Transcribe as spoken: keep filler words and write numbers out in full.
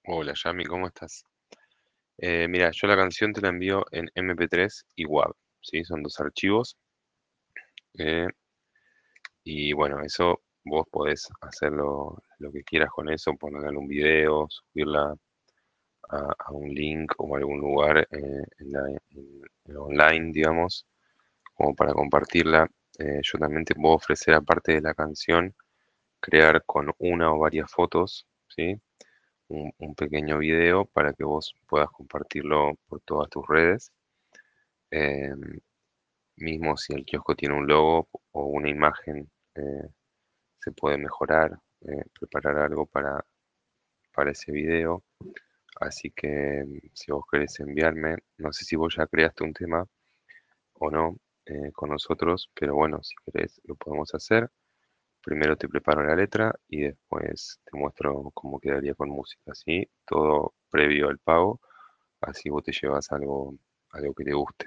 Hola Yami, ¿cómo estás? Eh, mira, yo la canción te la envío en M P tres y WAV, ¿sí? Son dos archivos. eh, y bueno, eso vos podés hacer lo, lo que quieras con eso, ponerle un video, subirla a, a un link o a algún lugar eh, en la- en- en online, digamos, como para compartirla. Eh, yo también te puedo ofrecer, aparte de la canción, crear con una o varias fotos, ¿sí? Un, un pequeño video para que vos puedas compartirlo por todas tus redes. Eh, Mismo si el kiosco tiene un logo o una imagen, eh, se puede mejorar, eh, preparar algo para, para ese video. Así que mm, si vos querés enviarme, no sé si vos ya creaste un tema o no eh, con nosotros, pero bueno, si querés lo podemos hacer. Primero te preparo la letra y después te muestro cómo quedaría con música, ¿sí? Todo previo al pago, así vos te llevas algo, algo que te guste.